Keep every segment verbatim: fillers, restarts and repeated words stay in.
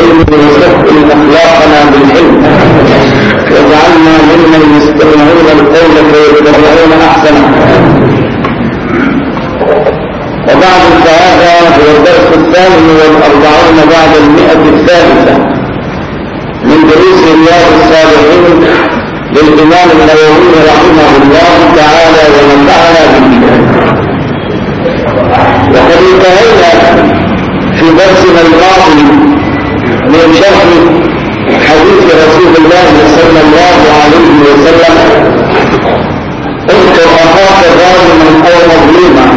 العلم وسهل أخلاقنا بالحلم، واجعلنا ممن يستمعون القول فيتبعون أحسنه. وبعد فهذا هو الدرس الثامن والأربعون بعد المئة الثالثة من دروس رياض الصالحين للإمام النووي رحمه الله تعالى ونفعنا به. وقد انتهينا في درسنا الماضي من شرح حديث رسول الله صلى الله عليه وسلم: اذكر اخاك ظالما او مظلوما.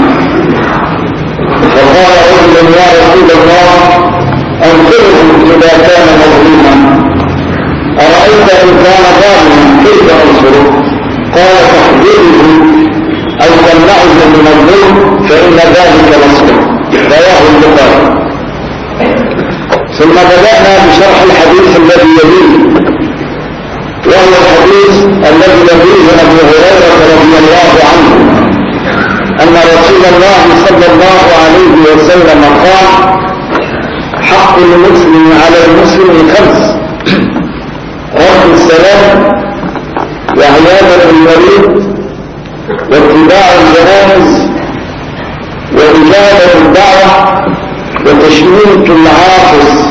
فقال رجل: يا رسول الله انصره اذا كان مظلوما. ارايت ان كان ظالما كيف انصره؟ قال: تحذره او تمنعه من الظلم فان ذلك نصره. رواه البخاري. ثم بدأنا بشرح الحديث الذي يليه، وهو الحديث الذي يليه أبو هريرة رضي الله عنه أن رسول الله صلى الله عليه وسلم قال: حق المسلم على المسلم خمس: رد السلام، وعيادة المريض، واتباع الجنائز، وإجابة الدعوة، وتشميت العاطس.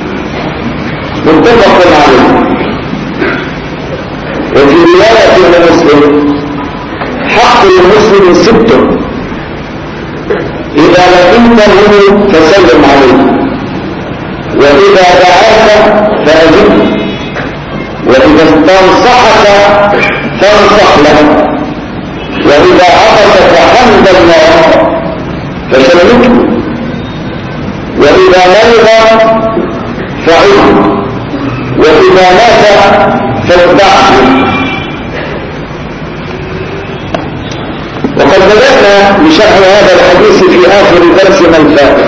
متفق عليه. وفي رواية لمسلم: حق المسلم ست: إذا لقيته فسلم عليه، وإذا دعاك فأجبه، وإذا استنصحك فانصح له، وإذا عطس فحمد الله فشمته، وإذا مرض فعوده، وإذا مات فاتبعه. وقد بدأنا بشرح هذا الحديث في آخر درسنا الفاتح،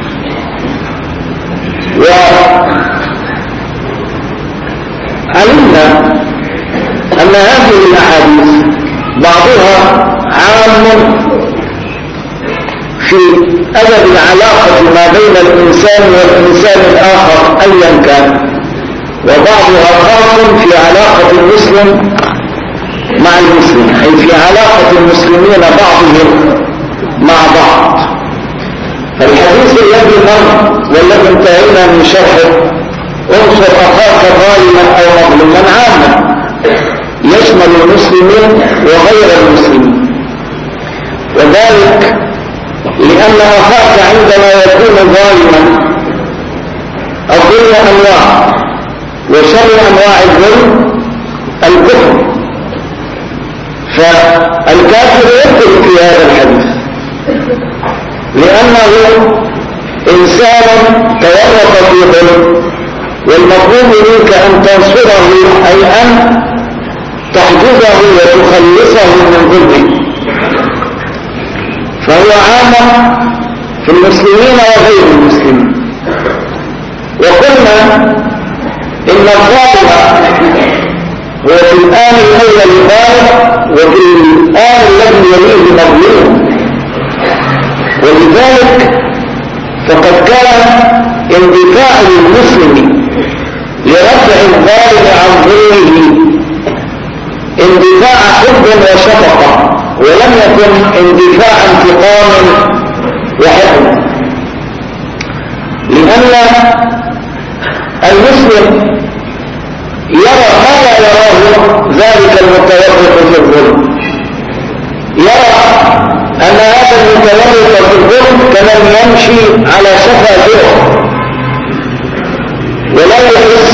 وعلمنا أن هذه الأحاديث بعضها عام في أدب العلاقة ما بين الإنسان والإنسان الآخر أيا كان، وبعضها خاص في علاقة المسلم مع المسلم، أي في علاقة المسلمين بعضهم مع بعض. فالحديث الذي مر والذي انتهينا من شرحه: انصر أخاك ظالما أو مظلوما، عاما يشمل المسلمين وغير المسلمين، وذلك لأن أخاك عندما يكون ظالما، الظلم أنواع، وشر أنواع الظلم الكفر، فالكافر يدخل في هذا الحديث لأنه إنسان تورط في ظلم، والمطلوب منك أن تنصره، أي أن تحجزه وتخلصه من ظلمه، فهو عام في المسلمين وغير المسلمين. وقلنا إن الظالم هو في الآن الأول ظالم، وفي الآن الذي يليه مظلوم، ولذلك فقد كان اندفاع المسلم لرفع الظالم عن ظلمه اندفاع حب وشفقة، ولم يكن اندفاع انتقام وحكم، لأن المسلم يرى ما لا يراه ذلك المتورط في الظلم، يرى أن هذا المتورط في الظلم كمن يمشي على شفا جرح ولا يحس،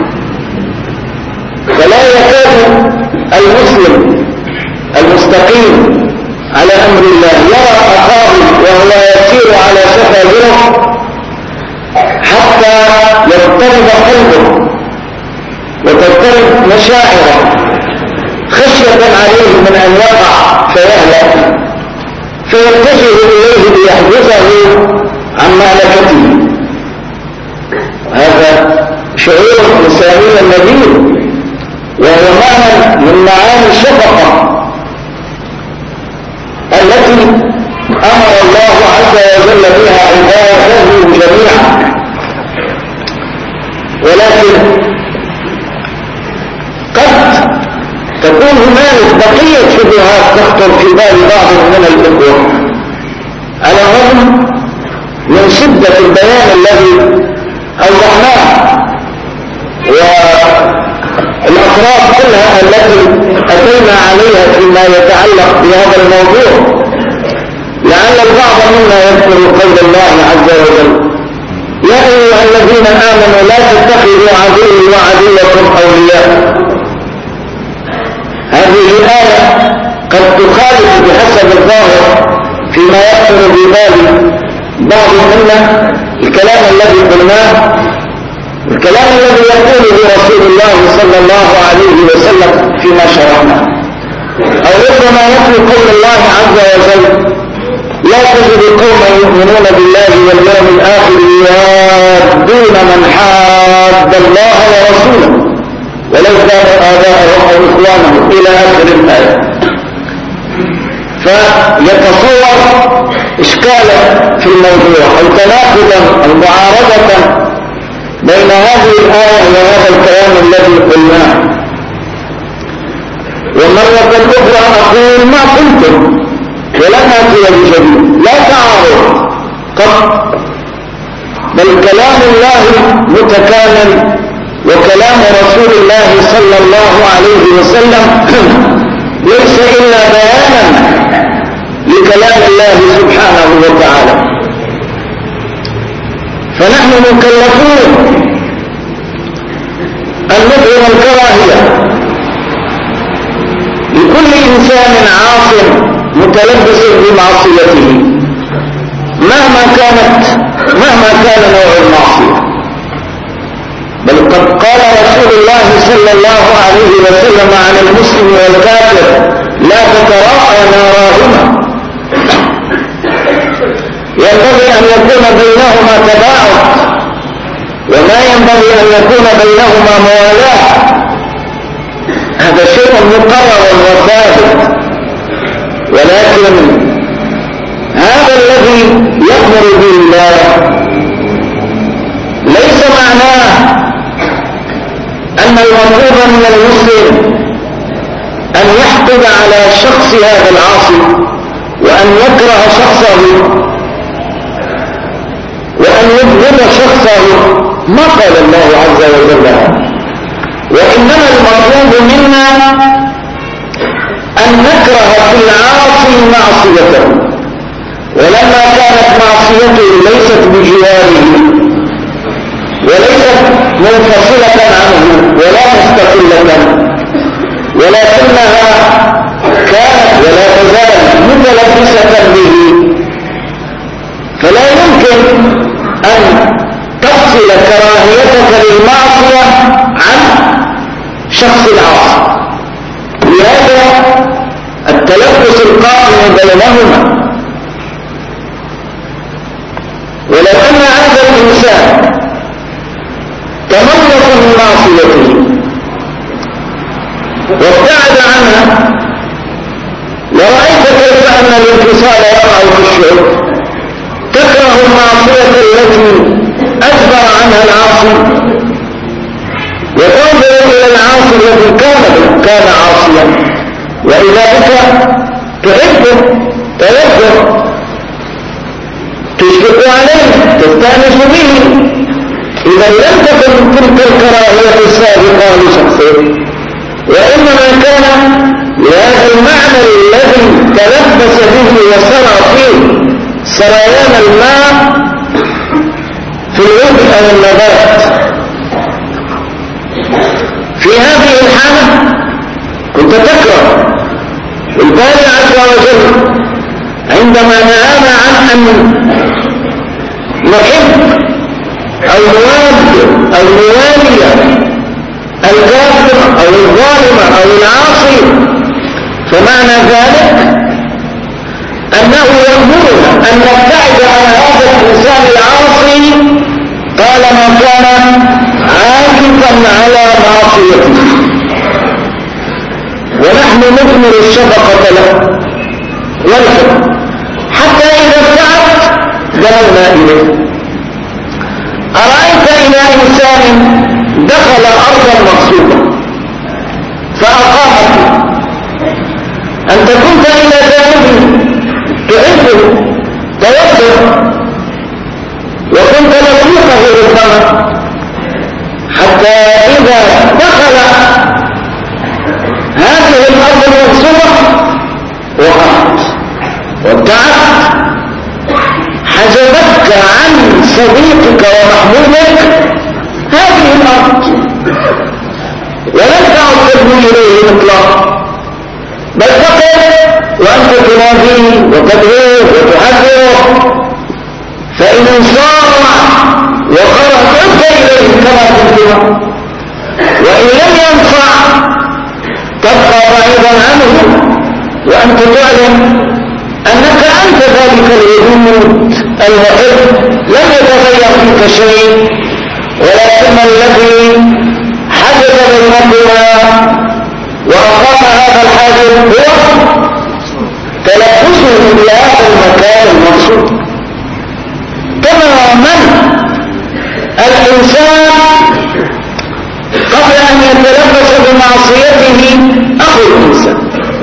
فلا يكاد المسلم المستقيم على أمر الله يرى أخاه وهو يسير على شفا جرح حتى يضطرب قلبه وتضطرب مشاعره خشية عليه من أن يقع فيهلك، فيتجه إليه ليحجزه عن مهلكته. هذا شعور إنساني نبيل، وهو معنى من معاني الشفقة التي أمر الله عز وجل بها عباده جميعا. منه مالك بقية شبهات تخطر في بال بعض من الإخوة على الرغم من شدة البيان الذي أوضحناه والأطراف كلها التي أتينا عليها فيما يتعلق بهذا الموضوع. لعل البعض منا يذكر قول الله عز وجل: يا أيها الذين آمنوا لا تتخذوا عدوي وعدوكم أولياء. هذه الآية قد تخالف بحسب الظاهر فيما يخطر ببال بعض منا الكلام الذي قلناه، الكلام الذي يقوله رسول الله صلى الله عليه وسلم فيما شرعناه. أو ربما يتلو قول الله عز وجل: لا تجد قوما يؤمنون بالله واليوم الآخر يوادون من حاد الله ورسوله ولو كانوا آباءهم أو إخوانهم إلى آخر الآية. فيتصور إشكالا في الموضوع أو تناقضا أو معارضة بين هذه الآية وهذا الكلام الذي قلناه. ومرة أخرى أقول ما قلتم ولن أتي بجديد، لا تعارض قط، بل كلام الله متكامل وكلام رسول الله صلى الله عليه وسلم ليس إلا بيانا لكلام الله سبحانه وتعالى. فنحن مكلفون أن نظهر الكراهية لكل إنسان عاص متلبس بمعصيته مهما كانت مهما كان نوع المعصية. بل قد قال رسول الله صلى الله عليه وسلم عن المسلم والكافر: لا تتراءى ناراهما. ينبغي أن يكون بينهما تباعد، وما ينبغي أن يكون بينهما موالاة. هذا شيء مقرر وثابت، ولكن هذا الذي يأمر به الله ليس معناه أن المطلوب من المسلم أن يحقد على شخص هذا العاصي وأن يكره شخصه وأن يبغض شخصه، ما قال الله عز وجل هذا. وإنما المطلوب منا أن نكره في العاصي معصيته، ولما كانت معصيته ليست بجواره وليست منفصلة عنه ولا مستقلة، ولكنها كانت ولا تزال متلبسة به، فلا يمكن أن تفصل كراهيتك للمعصية عن شخص العاصي. لهذا التلبس القائم بينهما. ولو أن هذا الإنسان تملك من معصيته وابتعد عنها لرأيت كيف أن الانفصال يقع في الشعوب. تكره المعصية التي أجبر عنها العاصي وتنظر إلى العاصي الذي كان كان عاصيا، وإذا بك تحبه تيسر تشفق عليه تستأنس به. إذا لم تكن تلك الكراهية السابقة لشخصه، وإنما كان لهذا المعنى الذي تلبس به وسرى فيه سريان الماء في العود أو النبات. في هذه الحالة كنت تكره. الباري عز وجل عندما نهانا عن أن نحب أو نوالي أو نوالي الكافر أو الظالم أو العاصي، فمعنى ذلك أنه يأمرنا أن نبتعد عن هذا الإنسان العاصي طالما كان عاكفا على معصيته، ونحن نثمر الشفقة له والحب حتى إذا ابتعد دلونا إليه. أرأيت إلى إنسان دخل أرضا مغصوبة فأقام ومحبوبك هذه الأرض، ولن تعد تدعو إليه مطلقا، بل فقط وأنت تناديه وتدعوه وتحذره، فإن انصاع وخرج أنت إليه كما كنت، وإن لم ينفع تبقى بعيدا عنه، وأنت تعلم أنك أنت ذلك الوجود المحب لم يتغير فيك شيء، ولكن الذي حدث بينكما وأقام هذا الحاجز هو تلبسه بهذا المكان المقصود. تماما الإنسان قبل أن يتلبس بمعصيته أخو الإنسان،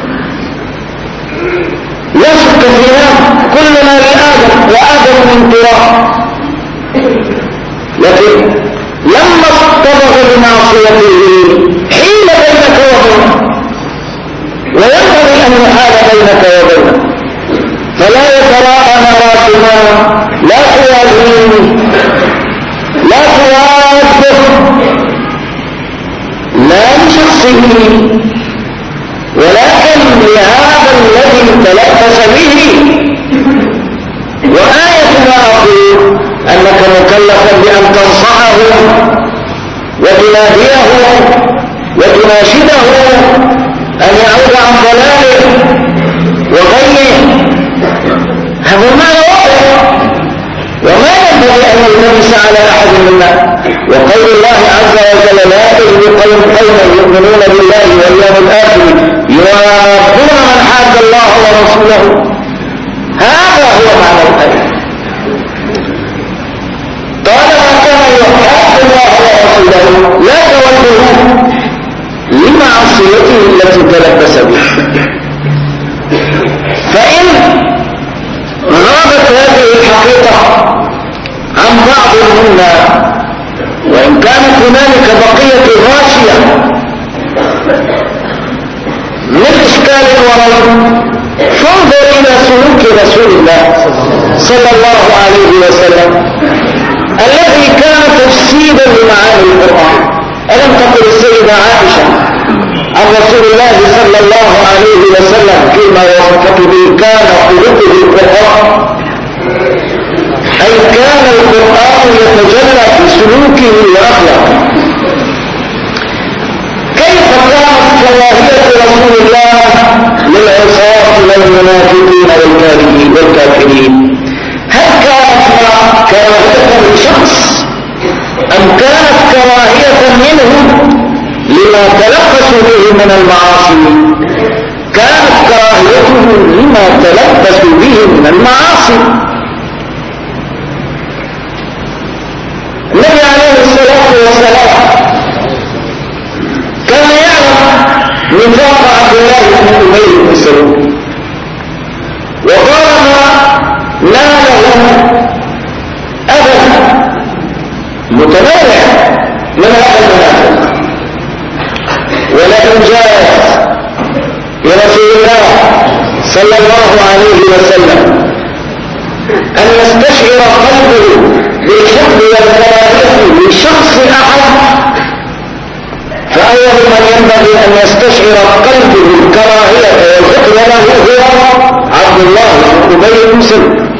لا شك في هذا، كلنا لآدم وآدم من تراب، لكن لما اصطبغ بمعصيته حيل بينك وبينه، وينبغي أن يحال بينك وبينه، فلا يتراءى مراتنا، لا توازيه، لا توازه، لا لشخصه، ولكن لهذا الذي تلبس به. وآية ما أقول أنك مكلف بأن تنصحه وتناديه وتناشده أن يعود عن ضلاله وغيه، هذا ما واضح، وما ينبغي أن يلتبس على أحد منا. وقول الله عز وجل لا تجد قوم قوما يؤمنون بالله واليوم الآخر يوافون من حاد الله ورسوله، هذا هو معنى الآية. طالما كان يحاد الله ورسوله لا توجهه لمعصيته التي تلبس بها، فإن غابت هذه الحقيقة عن بعض منا، وإن كانت هنالك بقية غاشية من إشكال وريب، فانظر إلى سلوك رسول الله صلى الله عليه وسلم الذي كان تجسيدا لمعاني القرآن. ألم تقل السيدة عائشة عن رسول الله صلى الله عليه وسلم فيما وصفته به كان خلقه القرآن، أي كان القرآن يتجلى في سلوكه وأخلاقه. كيف كانت كراهية رسول الله للعصاة والمنافقين والكافرين؟ هل كانت كراهية لشخص أم كانت كراهية منه لما تلبسوا به من المعاصي؟ كانت كراهيته لما تلبسوا به من المعاصي. النبي عليه الصلاة والسلام كان يعلم نفاق عبد الله بن أبي بن سلول، وطالما ناله أبدا متنوع من هذا المنافق، ولكن جاء لرسول الله صلى الله عليه وسلم أن يستشعر قلبه بالحب والكراهية لشخص أحد، فأول من ينبغي أن يستشعر قلبه الكراهية والحب له هو عبد الله بن أبي بن سلول،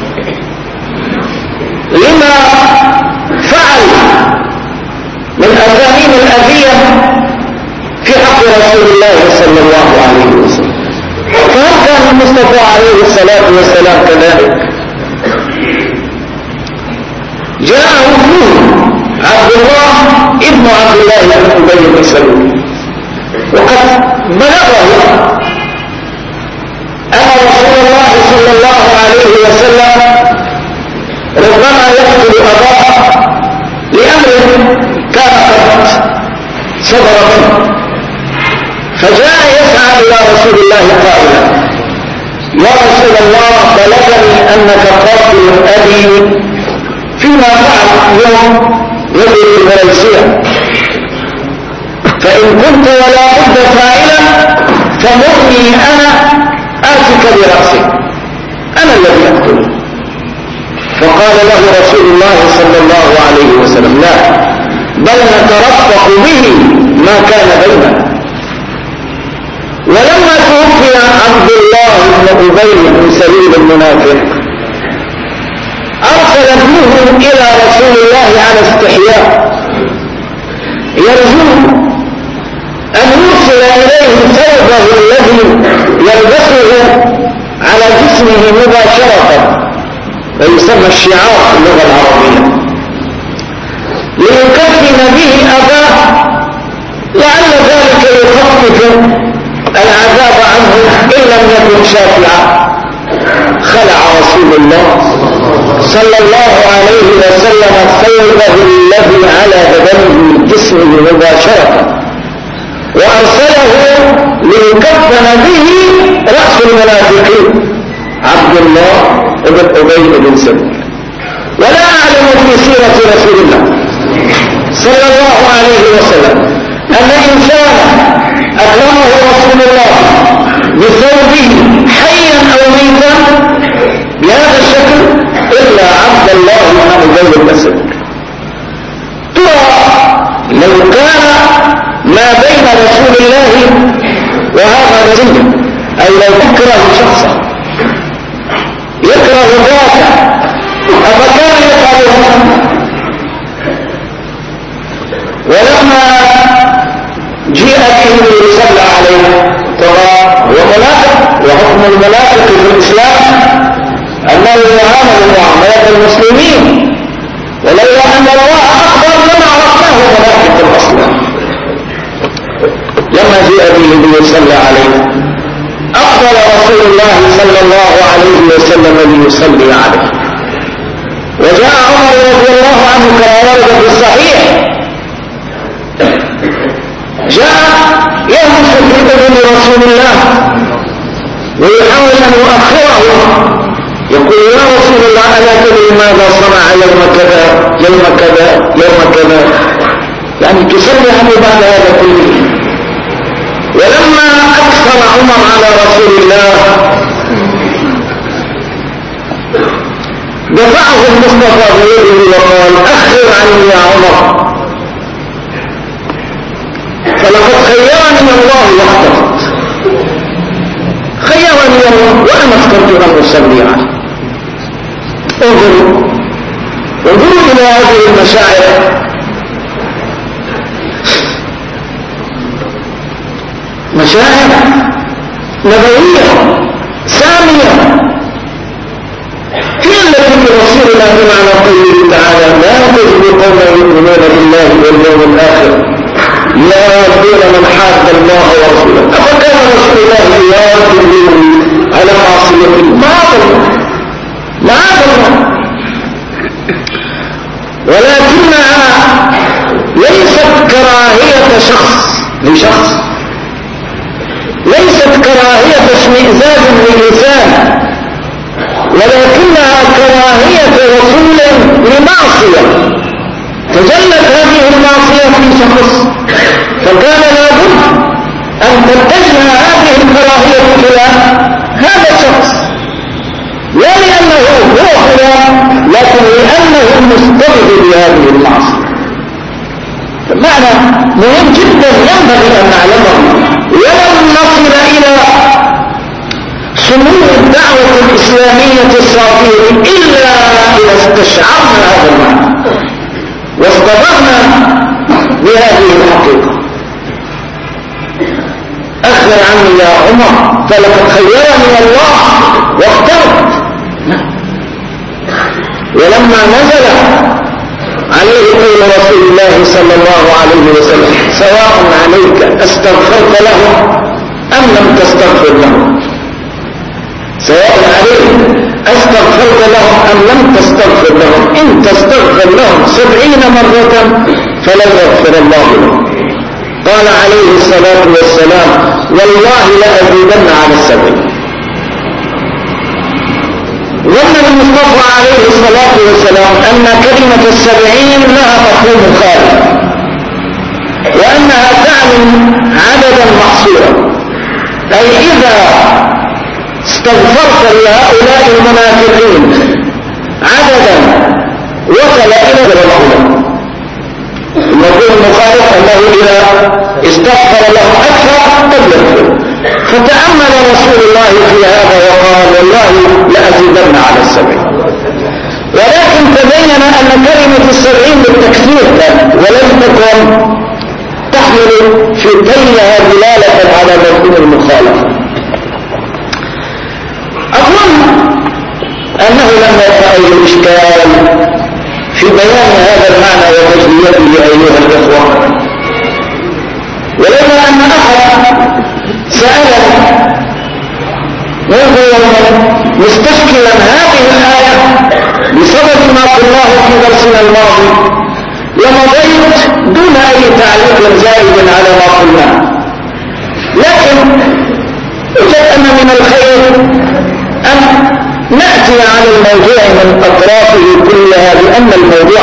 لما فعل من أفاهيم الأذية في حق رسول الله صلى الله عليه وسلم. فهل كان المصطفى عليه الصلاة والسلام كذلك؟ جاءه ابنه عبد الله ابن عبد الله بن أبي بن سلول، وقد بلغه أن رسول الله صلى الله عليه وسلم ربما يقتل أباه لأمر كان قد صدر منه، فجاء يسعى إلى رسول الله قائلا: يا رسول الله بلغني أنك قاتل أبي فيما فعل يوم يدري المريسية، فإن كنت ولا بد فاعلا فمرني أنا آتك برأسي، أنا الذي أقتله. فقال له رسول الله صلى الله عليه وسلم لا، بل نترفق به ما كان بيننا. ولما توفي عبد الله بن أبي بن سلول المنافق أرسل ابنه إلى رسول الله على استحياء يرجو أن يرسل إليه ثوبه الذي يلبسه على جسمه مباشرة، ويسمى الشعار في اللغة العربية، ليكفن به أباه لعل ذلك يخفف العذاب عنه إن لم يكن شافعا. خلع رسول الله صلى الله عليه وسلم ثوبه الذي على بدنه جسمه مباشرة وأرسله ليكفن به رأس المنافقين عبد الله بن أبي بن سلول. ولا أعلم في سيرة رسول الله صلى الله عليه وسلم أن إنسانا أكرمه رسول الله بثوبه حيا أو ميتا بهذا الشكل إلا عبد الله بن أبي بن سلول. ترى لو كان ما بين رسول الله وهذا رجل، أي لو يكره شخصا يكره ذاته أفكان يفعله؟ ولما جيء به ليصلى عليه ترى هو منافق، وحكم المنافق في الإسلام أنه يعامل معاملة المسلمين، ولولا أن الله أخبر لما عرفناه منافق أصلا. لما جاء به ليصلى عليه أقبل رسول الله صلى الله عليه وسلم ليصلي عليه، وجاء عمر رضي الله عنه كما ورد في الصحيح، جاء يهمس في اذن رسول الله ويحاول ان يؤخره، يقول يا رسول الله الا تدري ماذا صنع يوم كذا يوم كذا يوم كذا، يعني تصلي عنه بعد هذا كله. ولما اكثر عمر على رسول الله دفعه المصطفى بيده وقال اخر عني يا عمر، فلقد خيرني الله واخترت، خيرني الله وانا اخترت ان اصلي عليه. انظروا انظروا الى هذه المشاعر، مشاعر نبويه ساميه هي التي برسول الله بمعنى قوله تعالى لا تجد قوما يؤمنون بالله واليوم الاخر يوادون من حاد الله ورسوله. أفكان رسول الله يوادون على معصية ما ظلم ما ظلم، ولكنها ليست كراهية شخص لشخص، ليست كراهية اشمئزاز للإنسان، ولكنها كراهية رسول لمعصية تجلت هذه المعصية في شخص، فكان لابد أن تتجه هذه الكراهية إلى هذا الشخص، لا لأنه هو فلان لكن لأنه المستبد بهذه المعصية. المعنى مهم جدا ينبغي أن نعلمه، ولن نصل إلى سمو الدعوة الإسلامية الصافية إلا إذا استشعرنا هذا المعنى واصطدمنا بهذه الحقيقة. أخبر عني يا عمر فلقد خيرني الله واخترت. ولما نزل عليه قول رسول الله صلى الله عليه وسلم سواء عليك استغفرت لهم أم لم تستغفر لهم، سواء عليك استغفرت لهم أم لم تستغفر لهم، إن تستغفر لهم سبعين مرة فلن يغفر الله لهم. قال عليه الصلاة والسلام والله لأزيدن على السبعين. ظن المصطفى عليه الصلاة والسلام أن كلمة السبعين لها مفهوم خارج، وأنها تعني عددا محصورا، أي إذا استغفرت لهؤلاء المنافقين عددا وصل إلى الرسول. الموضوع المخالف أنه إذا استغفر له أكثر قد يغفر. فتأمل رسول الله في هذا وقال والله لأزيدن على السبعين. ولكن تبين أن كلمة السبعين بالتكثير كانت ولم تكن تحمل في كلها دلالة على مفهوم المخالفة. أظن أنه لم يقع أي إشكال في بيان هذا المعنى وتجليته أيها الإخوة، ولما أن أحد سألني منذ يوم مستشكلا هذه الآية بسبب ما قلناه في درسنا الماضي، لمضيت دون أي تعليق زائد على ما قلناه. لكن وجد أن من الخير أن نأتي على الموضوع من أطرافه كلها، لأن الموضوع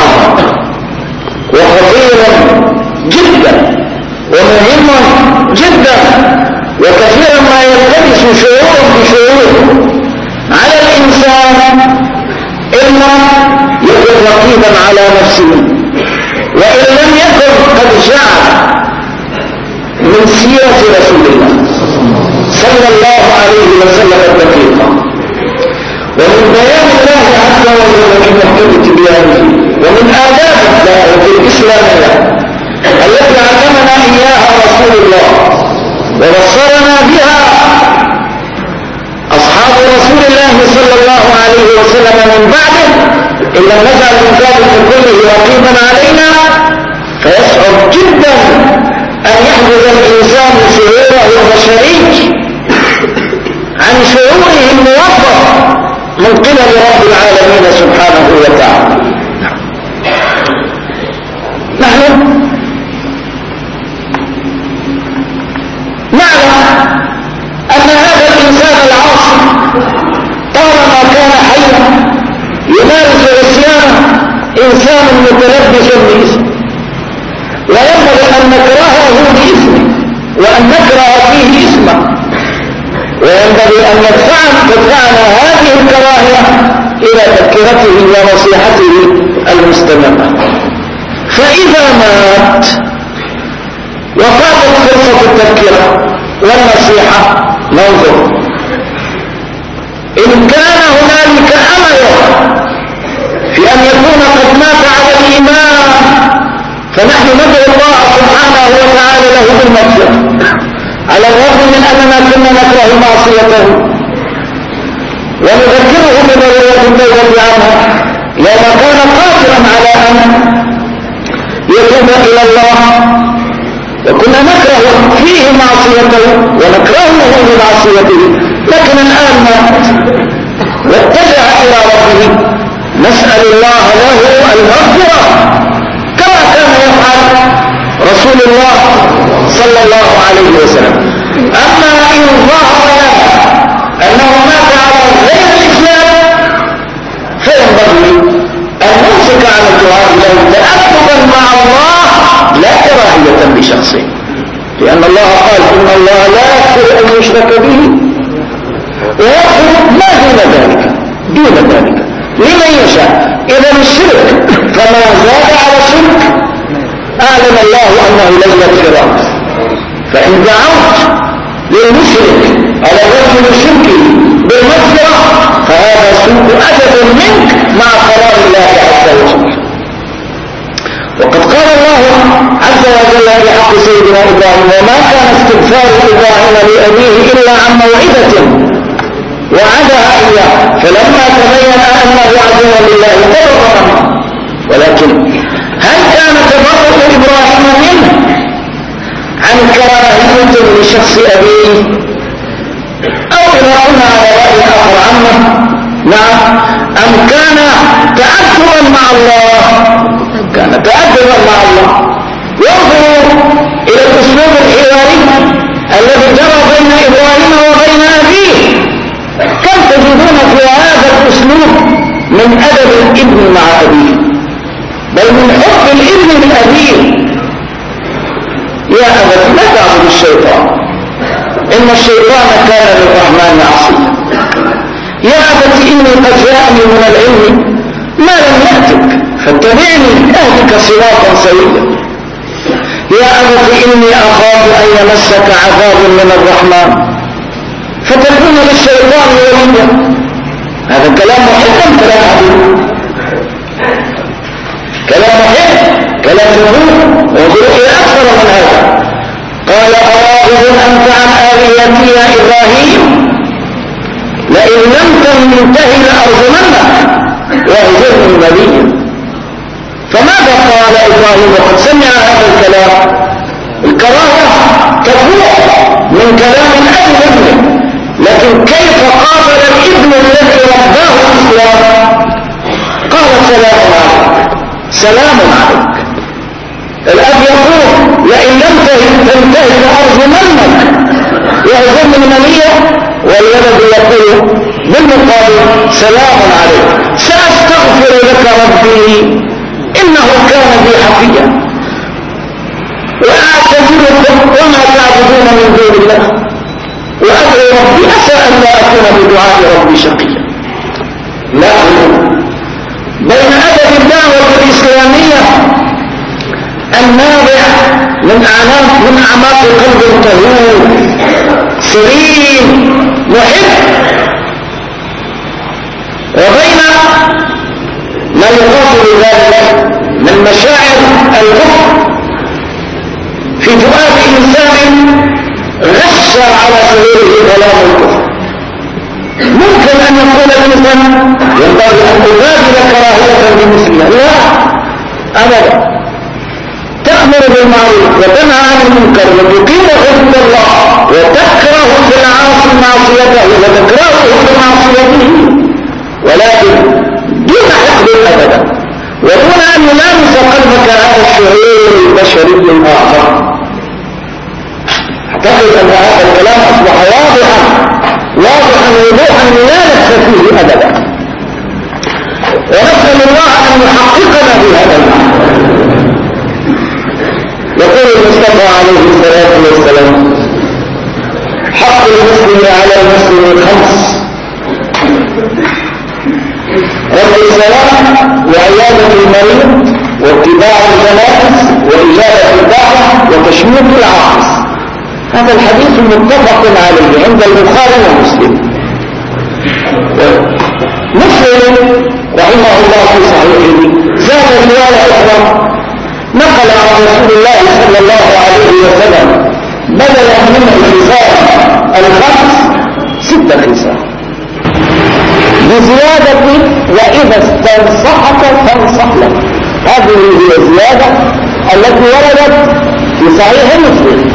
وخطير جدا ومهم جدا، وكثيرا ما يلتبس شعور بشعور على الإنسان إما يكون رقيبا على نفسه، وإن لم يكن قد جعل من سيرة رسول الله صلى الله عليه وسلم الدقيقة ومن بيان الله عز وجل في محكمة بيانه ومن آداب الله في الإسلامية التي علمنا إياها رسول الله وبصرنا بها أصحاب رسول الله صلى الله عليه وسلم من بعده، إن لم نجعل من ذلك كله رقيبا علينا فيصعب جدا أن يحجز الإنسان شعوره البشري عن شعوره الموظف من قبل رب العالمين سبحانه وتعالى. نحن نعلم أن هذا الإنسان العاصي طالما كان حيا يمارس عصيانه إنسان متلبس باسمه، وينبغي أن نكرهه باسمه وأن نكره فيه اسمه، وينبغي أن تدفعنا هذه الكراهية إلى تذكرته ونصيحته المستمرة. فإذا مات وفاتت فرصة التذكرة والنصيحة ننظر إن كان هنالك أمل في أن يكون قد مات على الإيمان فنحن ندعو الله سبحانه وتعالى له بالمغفرة، على الرغم من أننا كنا نكره معصيته، ونذكره بضرورة التوبة عنه يوم كان قادرا على أن يتوب إلى الله، وكنا نكره فيه معصيته ونكرهه بمعصيته، لكن الآن مات واتجه إلى ربه، نسأل الله له المغفرة كما كان يفعل رسول الله صلى الله عليه وسلم. أما إن ظهر لنا أنه مات على غير الإسلام فينبغي أن نمسك على الدعاء له تأدبا مع الله لا كراهية بشخصه، لأن الله قال إن الله لا يغفر أن يشرك به ويغفر ما دون ذلك دون ذلك لمن يشاء. إذا الشرك فما زاد على الشرك أعلم الله أنه لن يغفره. فإن دعوت للمشرك على رجل الشرك بالمغفرة فهذا سوء أدب منك مع قرار الله عز وجل. وقد قال الله عز وجل في حق سيدنا إبراهيم وما كان استغفار إبراهيم لأبيه إلا عن موعدة وعدها إياه فلما تبين أنه عدو لله تبرأ منه. ولكن هل كان تبرؤ إبراهيم منه عن كراهية لشخص أبيه؟ أو إذا قلنا على رأي آخر عنه نعم، أم كان تأدبا مع الله؟ كان تأدبا مع الله. وانظروا إلى الأسلوب الحواري الذي جرى بين إبراهيم وبين أبيه، كم تجدون في هذا الأسلوب من أدب الابن مع أبيه، بل من حب الابن من أبيه. يا أبت لا تعبد الشيطان إن الشيطان كان للرحمن عصيا. يا أبت إني قد جاءني من العلم ما لم يأتك فاتبعني أهلك صراطا سويا. يا أبت إني أخاف أن يمسك عذاب من الرحمن فتكون للشيطان وليا. هذا كلام محب كلام عدو، كلام محب كلام نبوة، وانظروا إلى أكثر من هذا. قال أراغب أنت عن آلهتي يا إبراهيم لئن لم تنته لأرجمنك واهجرني مليا. فماذا قال إبراهيم وقد سمع هذا الكلام؟ الكراهة تفوح من كلام أبي ابنه، لكن كيف قابل الابن الذي رباه الإسلام؟ قال سلام عليك سلام عليك. الأب يقول لئن لم تنتهي لأرجمنك واهجرني مليا، والولد يقول بالمقابل سلام عليك سأستغفر لك ربي إنه كان بي حفيا وأعتذركم وما تعبدون من دون الله وأدعو ربي عسى أن لا أكون بدعاء ربي شقيا. لا بين أدب الدعوة الإسلامية النابع من أعماق من أعماق قلب طهور سليم محب، وبين ما يقابل ذلك من مشاعر الكفر في فؤاد إنسان غش على سريره كلام الكفر. ممكن أن يقول الإنسان ينبغي أن أبادل كراهية لمسلمة، لا أبدا. تأمر بالمعروف وتنهى عن المنكر وتقيم حدود الله وتكره في العاصي معصيته وتكرهه في معصيته، ولكن دون حقد أبدا ودون أن يلامس قلبك هذا الشعور البشري الآخر. أعتقد أن هذا الكلام أصبح واضحا واضحا وضوحا لا نفس فيه أبدا، ونسأل الله أن يحققنا بهذا المعنى. يقول المصطفى عليه الصلاة والسلام حق المسلم على المسلم خمس: رد السلام وعيادة المريض واتباع الجنائز وإجابة الدعوة وتشميت العاطس. هذا الحديث متفق عليه عند البخاري ومسلم. مسلم رحمه الله في صحيحه زاد رواية أخرى نقل عن رسول الله صلى الله عليه وسلم بدلا من الخصال الخمس ست خصال بزيادة وإذا استنصحك فانصح له. هذه هي الزيادة التي وردت في صحيح مسلم.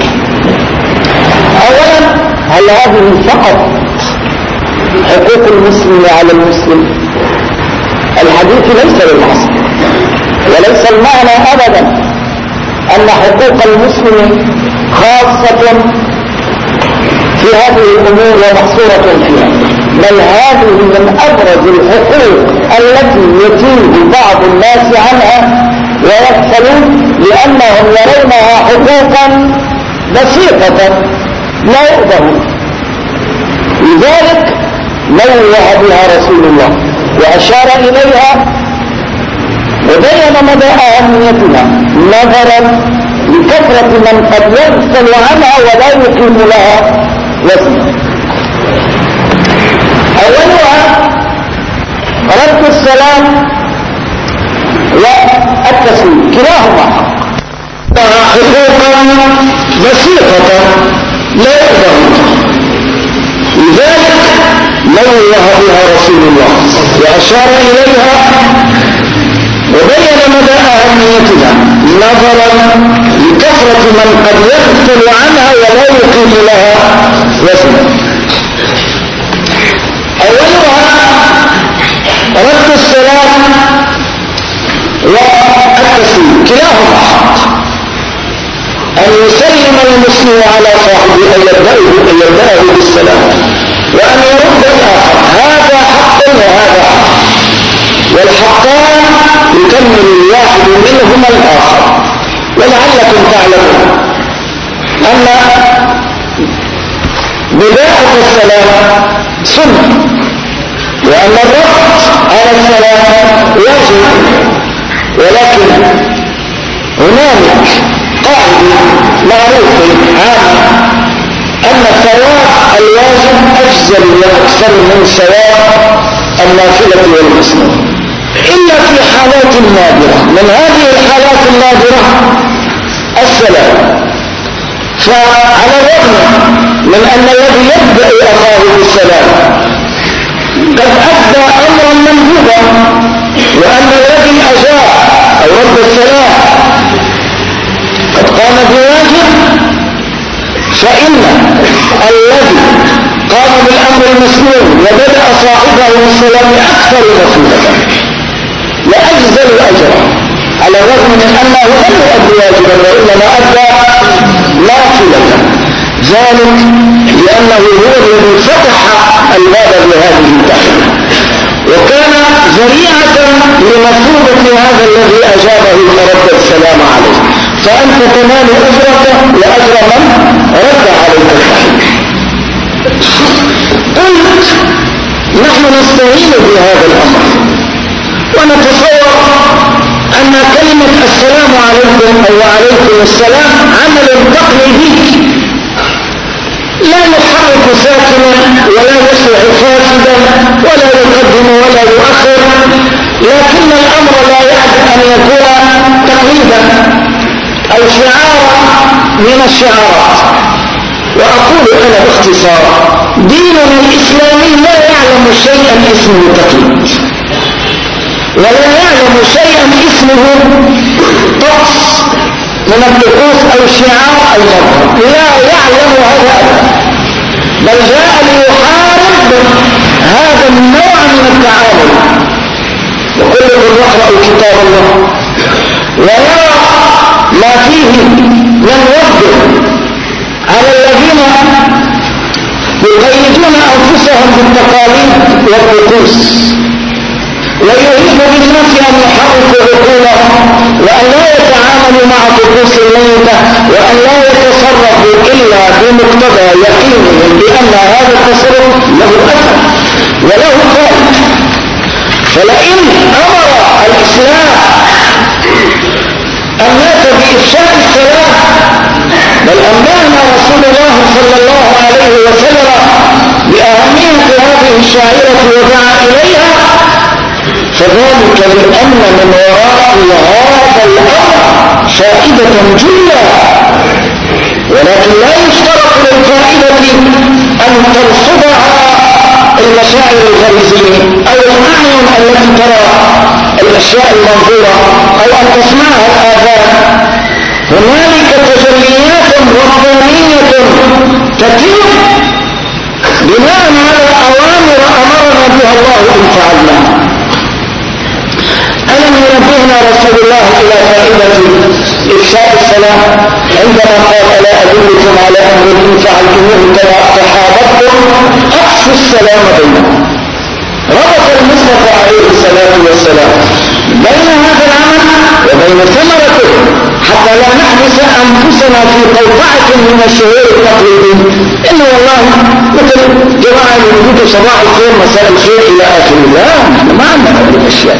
أولا هل هذه فقط حقوق المسلم على المسلم؟ الحديث ليس للحصر، وليس المعنى أبدا أن حقوق المسلم خاصة في هذه الأمور ومحصورة فيها، بل هذه من أبرز الحقوق التي يتيه بعض الناس عنها ويغفلون لأنهم يرونها حقوقا بسيطة لا يقدرون. لذلك نوه بها رسول الله وأشار إليها وبين مدى أهميتها نظرا لكثرة من قد يغفل عنها ولا يقيم لها وزنا. أولها رد السلام والتسليم، كلاهما حقوقا بسيطة لا يقدرون. لذلك نوه بها رسول الله وأشار إليها وبين مدى أهميتها نظرا لكثرة من قد يغفل عنها ولا يقيم لها وزنا. أولها رد السلام والتسليم، كلاهما حق. أن يسلم المسلم على صاحبه أن يبدأه بالسلام وأن يرد الآخر، هذا حق وهذا حق، والحقان يكمل الواحد منهما الآخر. ولعلكم تعلمون أن بداية السلام سنة، وأن الرد على السلام واجب، ولكن هنالك قاعدة معروفة عامة أن ثواب الواجب أجزل وأكثر من ثواب النافلة والمسنون، إلا في حالات نادرة. من هذه الحالات النادرة السلام. فعلى الرغم من أن الذي يبدأ أخاه بالسلام قد أدى أمرا مندوبا، وأن الذي أجاب أو رد السلام قد قام بواجب، فإن الذي قام بالأمر المسنون وبدأ صاحبه بالسلام أكثر مثوبة وأجزل أجرا، على الرغم من أنه لم يؤدي واجبا وإنما أدى نافلة، ذلك لأنه هو الذي فتح الباب بهذه التحية وكان ذريعة لمثوبة هذا الذي أجابه فرد السلام عليه، فأنت تنال أجرته وأجر من رد عليك التحية. قلت نحن نستعين بهذا الأمر ونتصور أن كلمة السلام عليكم أو عليكم السلام عمل تقليدي لا يحرك ساكنا ولا يصلح فاسدا ولا يقدم ولا يؤخر، لكن الأمر لا يعد أن يكون تقليدا أو شعارا من الشعارات. وأقول أنا باختصار ديننا الإسلامي لا يعلم شيئا اسمه تقليد، ولا يعلم شيئا اسمه طقس من الطقوس أو شعار أو مذهب، لا يعلم هذا أبدا، بل جاء ليحارب هذا النوع من التعامل. وكلكم يقرأ كتاب الله ويرى ما فيه من يقدر على الذين يقيدون أنفسهم بالتقاليد والطقوس، ويريد بالناس أن يحركوا عقولهم وأن لا يتعاملوا مع طقوس الميتة وأن لا يتصرفوا إلا بمقتضى يقينهم بأن هذا التصرف له أثر وله فائدة. فلئن أمر الإسلام الناس بإفشاء السلام، بل أنبأنا رسول الله صلى الله عليه وسلم بأهمية هذه الشعيرة ودعا إليها، فذلك لأن من وراء هذا الأمر فائدة جلة، ولكن لا يشترط للفائدة أن ترصدها المشاعر الغريزية أو الأعين التي ترى الأشياء المنظورة أو أن تسمعها الآذان. هنالك تجليات ربانية تتم بناء على أوامر أمرنا بها الله إن فعلناها. ألم ينبهنا رسول الله إلى فائدة إفشاء السلام عندما قال ألا أدلكم على أمر إن فعلتموه تحاببتم أقصوا السلام بينكم. ربط المصطفى عليه الصلاة والسلام بين هذا العمل وبين ثمرته حتى لا نحبس أنفسنا في قوقعة من الشهور التقليدي، إن والله مثل جماعة يقولوا صباح الخير مساء الخير إلى آخر. لا، ما عندنا هذه الأشياء.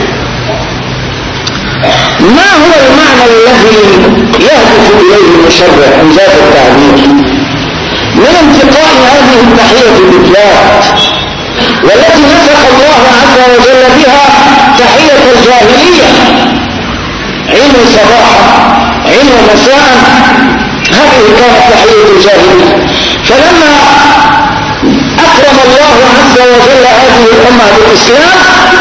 ما هو المعنى الذي يهدف إليه المشرع إن جاز التعبير من انتقاء هذه التحية بالذات والتي نسخ الله عز وجل بها تحية الجاهلية عين صباحا عين مساء؟ هذه كانت تحية الجاهلية. فلما أكرم الله عز وجل هذه الأمة بالإسلام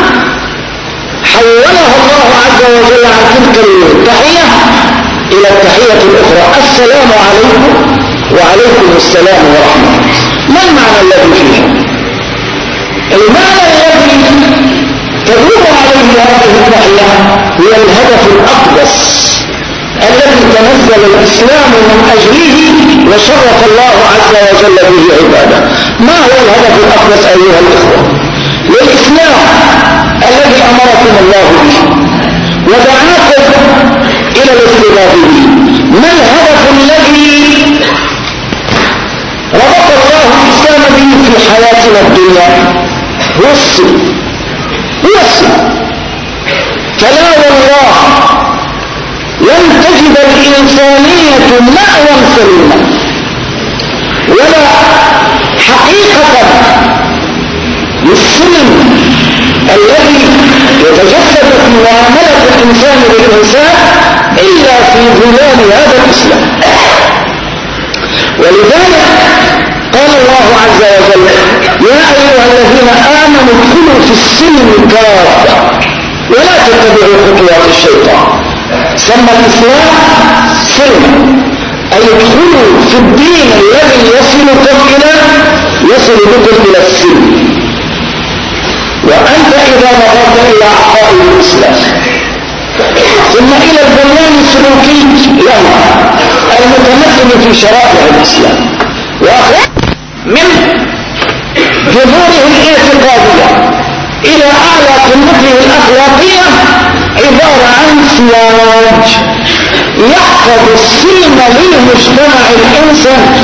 حولها الله عز وجل عن تلك التحية إلى التحية الأخرى: السلام عليكم وعليكم السلام ورحمة الله. ما المعنى الذي فيها؟ المعنى الذي تدور عليه هذه التحية هي الهدف الأقدس الذي تنزل الإسلام من أجله وشرف الله عز وجل به عباده. ما هو الهدف الأقدس أيها الإخوة للإسلام الذي أمركم الله به ودعاكم إلى الاستجابة به؟ ما الهدف الذي ربط الله الإسلام به في حياتنا الدنيا؟ هو السلم، هو السلم. الإنسانية مأوى سليما، ولا حقيقة للسلم الذي يتجسد في معاملة الإنسان للإنسان إلا في ظلال هذا الإسلام. ولذلك قال الله عز وجل: يا أيها الذين آمنوا ادخلوا في السلم كافة ولا تتبعوا خطوات الشيطان. سمى الإسلام سلم، أي ادخلوا في الدين الذي يصلكم إلى يصل بكم إلى السلم. وأنت إذا نظرت إلى عقائد الإسلام ثم إلى البنيان السلوكي له المتمثل في شرائع الإسلام وأخلاق من جذوره الاعتقادية إلى أعلى قمته الأخلاقية، عبارة عن سياج يحفظ السلم للمجتمع الإنساني.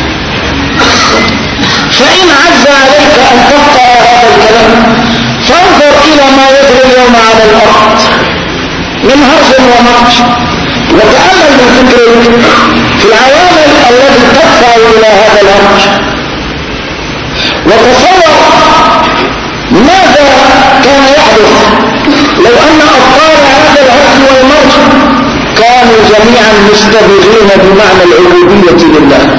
فإن عز عليك أن تقطع هذا الكلام فانظر إلى ما يجري اليوم على الأرض من هرج ومرج، وتأمل من فكرك في العوامل التي تدفع إلى هذا الهرج، وتصور ماذا كان يحدث لو أن أبطال هذا الهرج والمرج كانوا جميعا مستبغين بمعنى العبودية لله،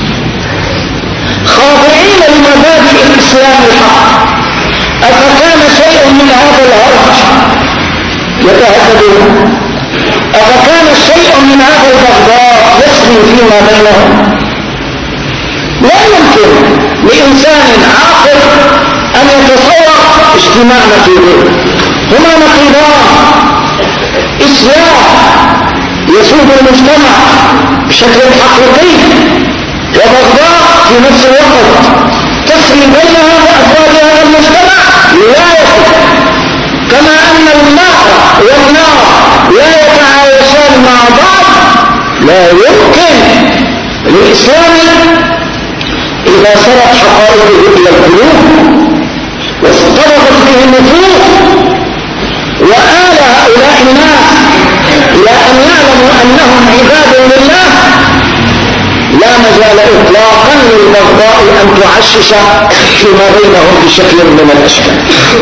خاضعين لمبادئ الإسلام الحق. أفكان شيء من هذا الهرج يتهددون؟ أفكان شيء من هذا البغضاء يسري فيما بينهم؟ لا يمكن لإنسان عاقل أن يتصور اجتماع نقيضين. هما نقيضان: إسلام يسود المجتمع بشكل حقيقي، وبغضاء في نفس الوقت تسري بينها وأفراد هذا المجتمع لا يكون. كما أن الماء والنار لا يتعايشان مع بعض، لا يمكن للإسلام إذا سرت حقائقه إلى القلوب واصطبغت به النفوس وآل هؤلاء الناس إلى أن يعلموا أنهم عباد لله، لا مجال إطلاقا للبغضاء أن تعشش فيما بينهم بشكل من الأشكال.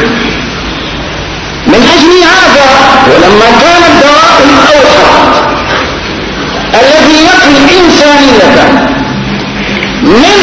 من أجل هذا ولما كان الدواء الأوحد الذي يقي الإنسانية من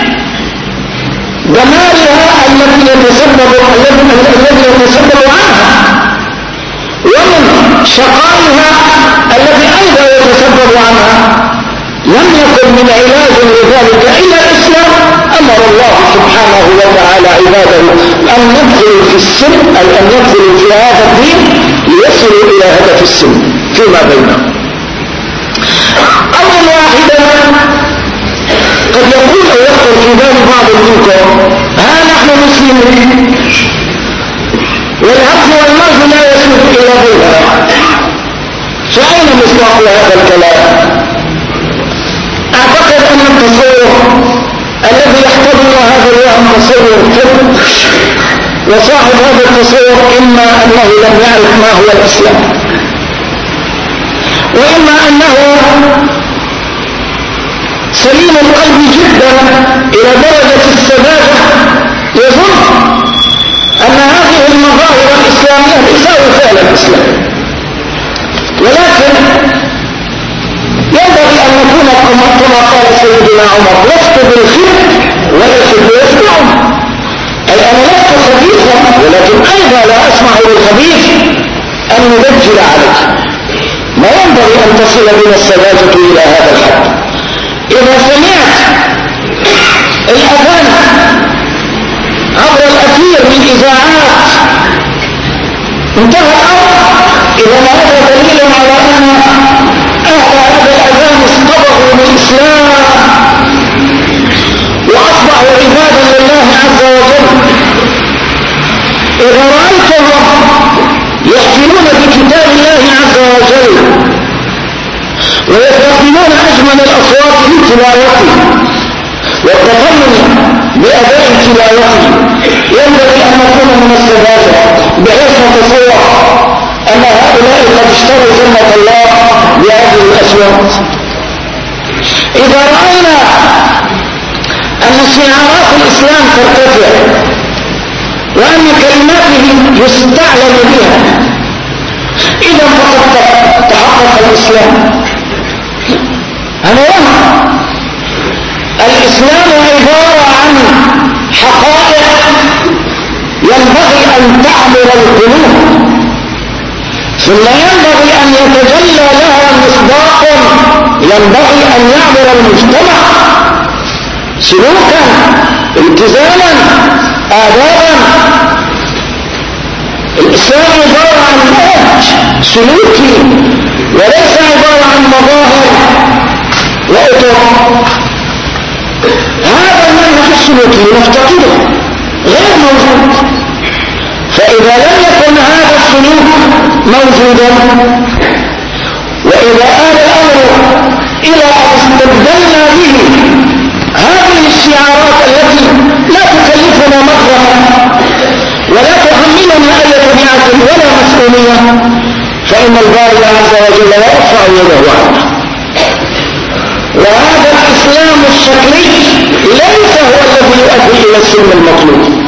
دمارها التي يتسبب الذي يتسبب عنها ومن شقائها الذي أيضا يتسبب عنها، لم يكن من علاج لذلك إلا الإسلام. أمر الله سبحانه وتعالى عباده أن يدخلوا في السلم، أي أن يدخلوا في هذا الدين ليصلوا إلى هدف السلم فيما بينهم. أمر واحدا قد يقول أو يخطر في بال بعض منكم: ها نحن مسلمين والهدم والمرج لا يسلك إلا بيننا، فأين مصداق هذا الكلام؟ أعتقد أن التصور الذي يحتضن هذا الوهم تصور فقه، وصاحب هذا التصور إما أنه لم يعرف ما هو الإسلام، وإما أنه سليم القلب جدا إلى درجة السذاجة، يظن أن هذه المظاهر الإسلامية تساوي فعل الإسلام. ولكن ينبغي أن نكون كما قال سيدنا عمر: لست بالخير ولا الخير يسمعون، أي أنا لست خبيثا ولكن أيضا لا أسمع بالخبيث أن نبجل عليك. ما ينبغي أن تصل بنا السذاجة إلى هذا الحد. إذا سمعت الأذان عبر الأثير من إذاعات انتهى الأمر، إذا هذا دليل على أن أهل هذا الأذان اصطبغوا بالإسلام وأصبحوا عبادا لله عز وجل. إذا رأيتهم يحفلون بكتاب الله عز وجل ويستخدمون أجمل الأصوات لتلاوته والتفنن بأداء تلاوته، ينبغي أن نكون من السذاجة بحيث نتصور أن هؤلاء قد اشتروا سنة الله بهذه الأصوات. إذا رأينا أن شعارات الإسلام ترتفع وأن كلماته يستعلن بها، إذا فقد تحقق الإسلام. أنا وهم الإسلام عبارة عن حقائق ينبغي أن تعمر القلوب، ثم ينبغي أن يتجلى لها مصداق ينبغي أن يعمر المجتمع سلوكا، التزاما، آدابا. الإسلام عبارة عن نهج سلوكي وليس عبارة عن مظاهر وأطر. هذا المنهج السلوكي نفتقده، غير موجود. فإذا لم يكن هذا السلوك موجودا، وإذا آل الأمر إلى أن استبدلنا به هذه الشعارات التي لا تكلفنا مكرها ولا تحملنا أي تبعة ولا مسؤولية، فإن الباري عز وجل يرفع يده عنه. وهذا الإسلام الشكلي ليس هو الذي يؤدي إلى السلم المطلوب.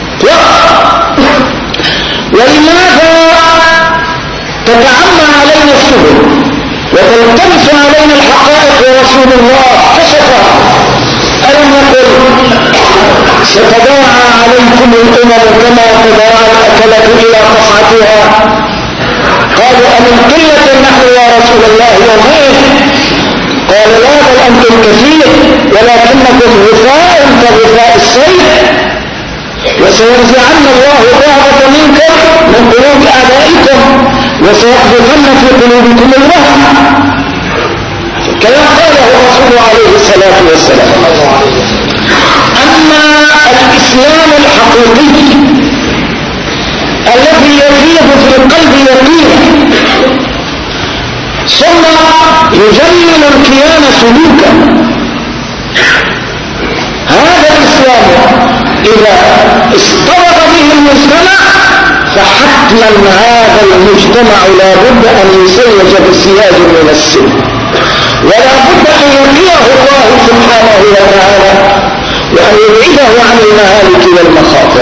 ولماذا تتعمى علينا السبل وتلتمس علينا الحقائق ورسول الله كشفها؟ ألم يقل ستداعى عليكم الأمم كما تداعى الأكلة إلى قصعتها؟ قالوا أمن قلة نحن يا رسول الله يومئذ؟ قال لا، بل أنتم كثير ولكنكم غثاء كغثاء السيل، وسينزعن الله الرهبة منكم من قلوب أعدائكم وسيقذفن في قلوبكم الوهن. كما قاله الرسول عليه الصلاة والسلام. أما الإسلام الحقيقي الذي يفيض في القلب يقينا ثم يجمل الكيان سلوكا، هذا الإسلام إذا استوى به المجتمع فحتما هذا المجتمع لا بد أن يسيج بسياج من السلم، ولا بد أن يقيه الله سبحانه وتعالى وأن يبعده عن المهالك والمخاطر.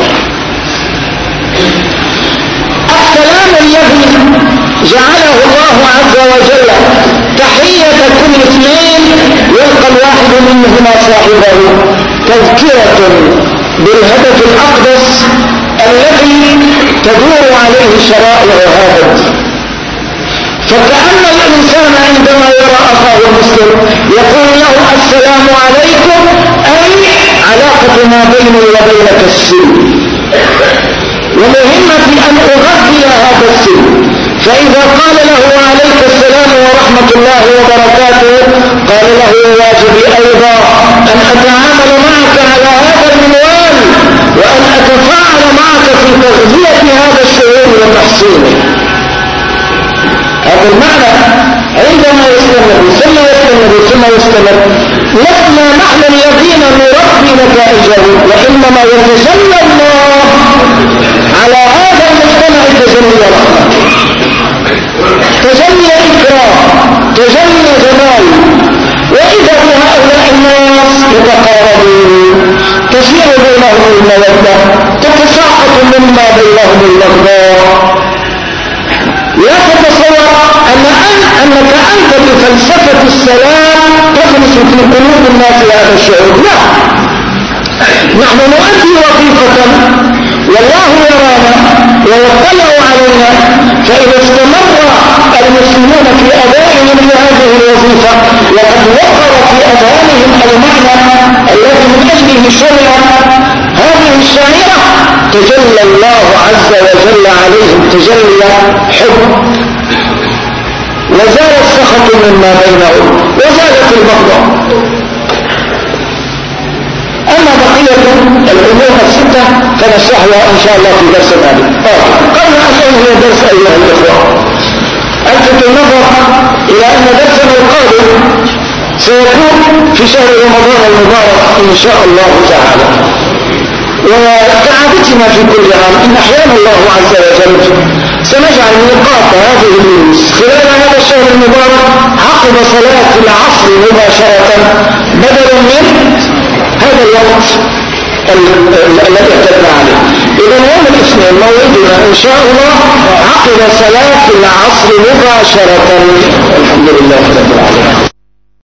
السلام الذي جعله الله عز وجل تحية كل اثنين يلقى الواحد منهما صاحبه تذكرة بالهدف الأقدس الذي تدور عليه شرائع هذا الدين. فكأن الإنسان عندما يرى أخاه المسلم يقول له السلام عليكم، أي علاقة ما بيني وبينك السلم، ومهمتي أن أغذي هذا السلم. فإذا قال له عليك السلام ورحمة الله وبركاته، قال له واجبي أيضا أن أتعامل معك على هذا المنوال وأن أتفاعل معك في تغذية هذا الشعور وتحصينه. هذا المعنى عندما يستمر ثم يستمر ثم يستمر لسنا نحن الذين نربي نتائجه، وإنما يتجلى الله على هذا المجتمع تجلي رحمة، تجلي إكرام، تجلي جمال. وإذا هؤلاء الناس يتقاربون تسير بينهم المودة، تتساقط مما بينهم اللغة. لا تتصور أن أنك أنت بفلسفة السلام تغرس في قلوب الناس هذا الشعور. لا، نحن نؤدي وظيفة والله يرانا ويطلع علينا، فإذا استمر المسلمون في أدائهم لهذه الوظيفة وقد وقر في أذهانهم المعنى الذي من أجله شرع هذه الشعيرة، تجلى الله عز وجل عليهم تجلي حب، وزال السخط مما بينهم وزالت البغضاء. أما بقية الأمور الستة فنشرحها إن شاء الله في درس آتي. قبل أن أنهي درس أيها الإخوة، ألفت النظر إلى أن درسنا القادم سيكون في شهر رمضان المبارك إن شاء الله تعالى. وكعادتنا في كل عام إن أحيانا الله عز وجل سنجعل ميقات هذه النفوس خلال هذا الشهر المبارك عقب صلاة العصر مباشرة بدلا من هذا الوقت الذي اعتدنا عليه. إذا يوم الاثنين موعدنا إن شاء الله عقب صلاة العصر مباشرة. الحمد لله رب العالمين.